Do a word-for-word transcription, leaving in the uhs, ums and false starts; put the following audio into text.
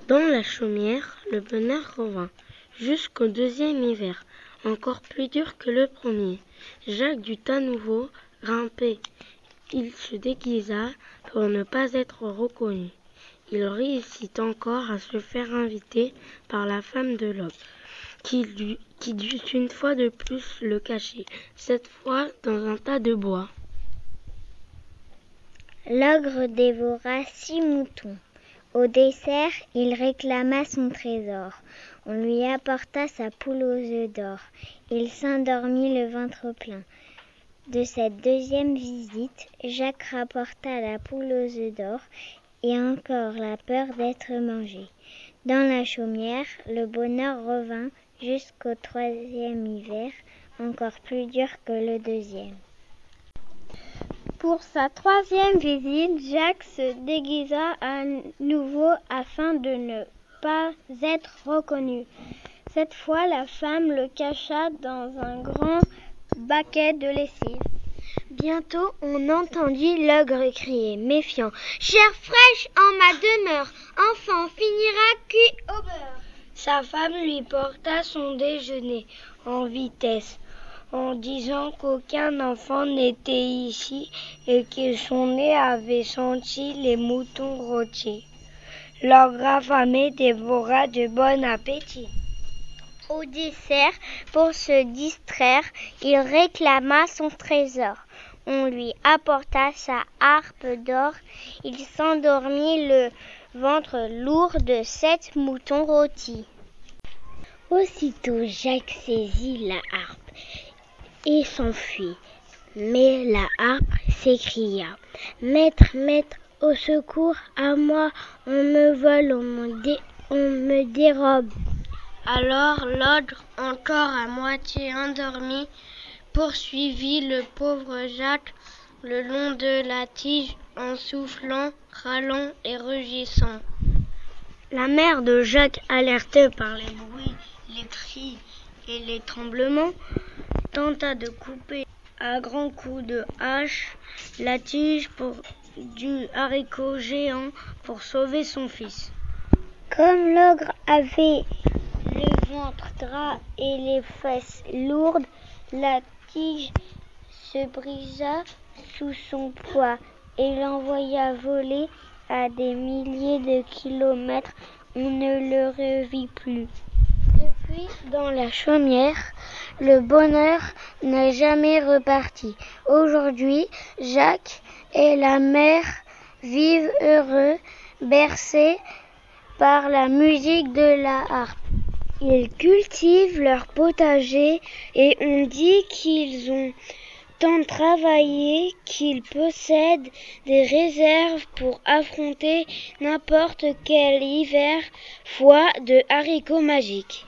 Dans la chaumière, le bonheur revint, jusqu'au deuxième hiver, encore plus dur que le premier. Jacques dut à nouveau grimper. Il se déguisa pour ne pas être reconnu. Il réussit encore à se faire inviter par la femme de l'ogre, qui, lui, qui dut une fois de plus le cacher, cette fois dans un tas de bois. L'ogre dévora six moutons. Au dessert, il réclama son trésor. On lui apporta sa poule aux œufs d'or. Il s'endormit le ventre plein. De cette deuxième visite, Jacques rapporta la poule aux œufs d'or et encore la peur d'être mangé. Dans la chaumière, le bonheur revint jusqu'au troisième hiver, encore plus dur que le deuxième. Pour sa troisième visite, Jacques se déguisa à nouveau afin de ne pas être reconnu. Cette fois, la femme le cacha dans un grand baquet de lessive. Bientôt, on entendit l'ogre crier, méfiant, « Chair fraîche en ma demeure, enfant finira cuit au beurre !» Sa femme lui porta son déjeuner en vitesse, en disant qu'aucun enfant n'était ici et que son nez avait senti les moutons rôtis. L'ogre affamé dévora de bon appétit. Au dessert, pour se distraire, il réclama son trésor. On lui apporta sa harpe d'or. Il s'endormit le ventre lourd de sept moutons rôtis. Aussitôt Jacques saisit la harpe et s'enfuit. Mais la harpe s'écria, « Maître, maître, au secours, à moi, on me vole, on me, dé- on me dérobe. » Alors l'ogre, encore à moitié endormi, poursuivit le pauvre Jacques le long de la tige en soufflant, râlant et rugissant. La mère de Jacques, alertée par les bruits, les cris et les tremblements, tenta de couper à grands coups de hache la tige pour, du haricot géant pour sauver son fils. Comme l'ogre avait le ventre gras et les fesses lourdes, la tige se brisa sous son poids et l'envoya voler à des milliers de kilomètres. On ne le revit plus. Depuis, dans la chaumière, le bonheur n'est jamais reparti. Aujourd'hui, Jacques et la mère vivent heureux, bercés par la musique de la harpe. Ils cultivent leur potager et on dit qu'ils ont tant travaillé qu'ils possèdent des réserves pour affronter n'importe quel hiver, foi de haricots magiques.